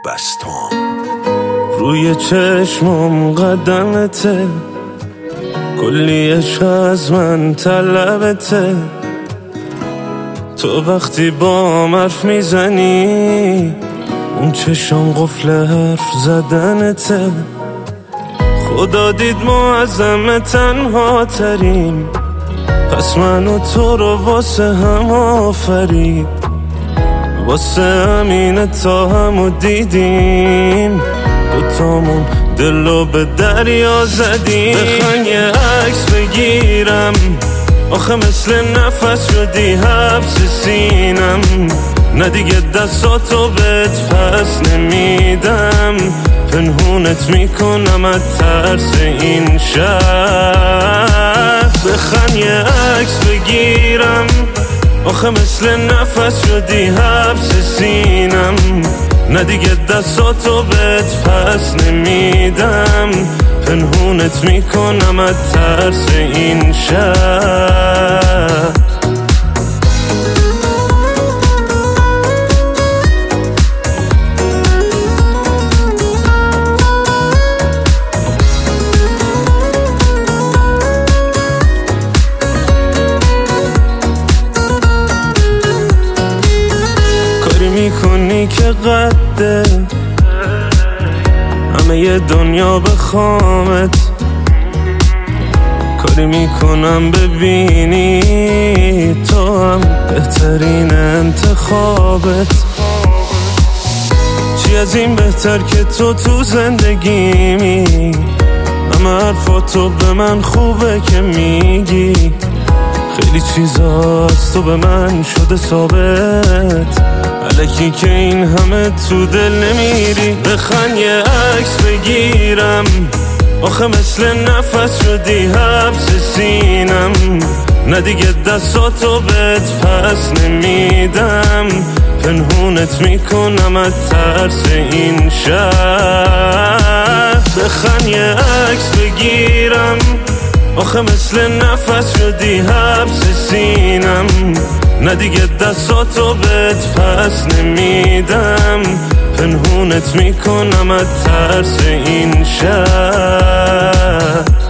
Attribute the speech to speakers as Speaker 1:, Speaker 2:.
Speaker 1: بستام
Speaker 2: روی چشمم قدمته، کلی عشق از من طلبته. تو وقتی با حرف میزنی اون چشم قفل حرف زدنته. خدا دید ما از همه تنها تریم، پس من و تو رو واسه هم آفرید. واسه همینه تا همو دیدیم، دوتامون دلو به دریا زدیم. بخوان یه عکس بگیرم، آخه مثل نفس شدی حبس سینم. نه دیگه دستاتو بهت پس نمیدم، پنهونت میکنم از ترس این شب. بخوان یه عکس بگیرم، آخه مثل نفس شدی حبس سینم. نه دیگه دستاتو بهت پس نمیدم، پنهونت میکنم از ترس این شب. کاری میکنی که قده همه ی دنیا بخوامت، کاری میکنم ببینی تو هم بهترین انتخابت. چی از این بهتر که تو زندگیمی، همه حرفاتو به من خوبه که میگی. خیلی چیزا از تو به من شده ثابت، الکی که این همه تو دل نمیری. بخوان یه عکس بگیرم، آخه مثل نفس شدی حبس سینم. نه دیگه دستاتو بهت پس نمیدم، پنهونت میکنم از ترس این شب. بخوان یه عکس بگیرم، آخه مثل نفس شدی حبس سینم. نه دیگه دستاتو بهت پس نمیدم، پنهونت میکنم از ترس این شب.